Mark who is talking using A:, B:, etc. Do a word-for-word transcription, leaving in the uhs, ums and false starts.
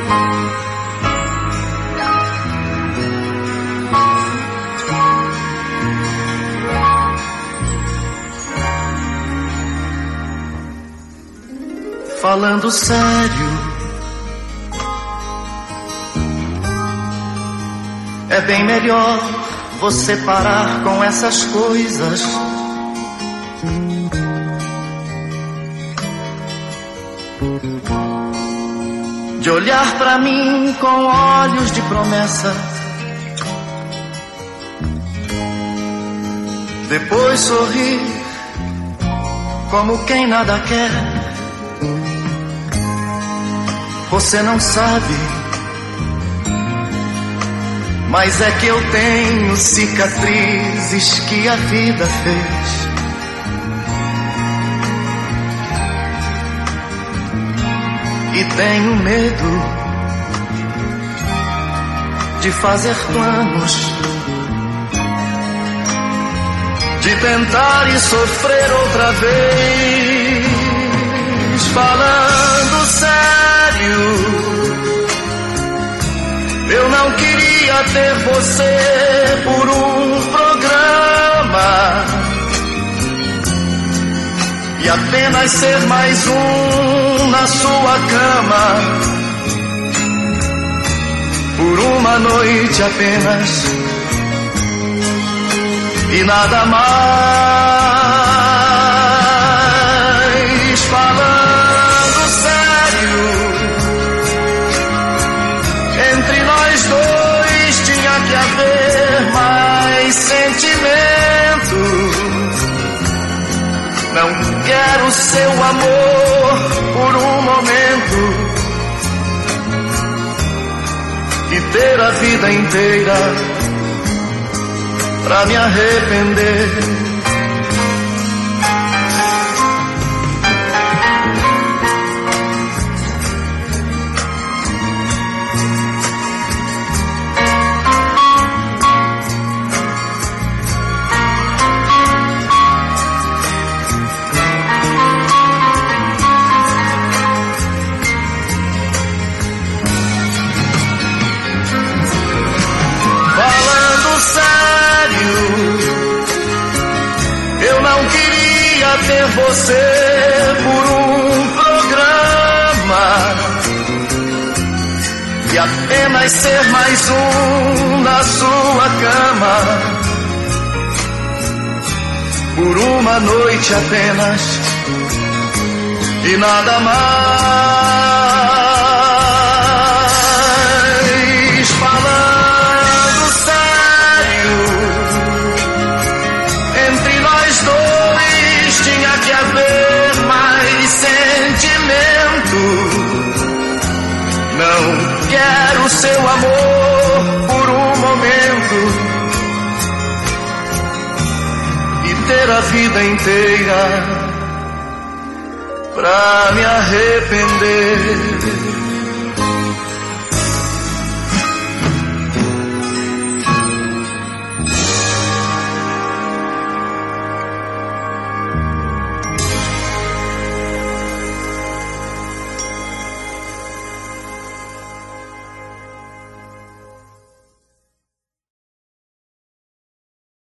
A: Falando sério, é bem melhor você parar com essas coisas. De olhar pra mim com olhos de promessa, depois sorrir como quem nada quer. Você não sabe, mas é que eu tenho cicatrizes que a vida fez. E tenho medo de fazer planos, de tentar e sofrer outra vez. Falando sério, eu não queria ter você por um programa e apenas ser mais um na sua cama, por uma noite apenas e nada mais. Falando sério, entre nós dois tinha que haver mais sentimento. Não quero seu amor por um momento e ter a vida inteira pra me arrepender. Ter você por um programa e apenas ser mais um na sua cama, por uma noite apenas e nada mais. Falando sério, entre nós dois tinha que haver mais sentimento. Não quero seu amor por um momento e ter a vida inteira pra me arrepender.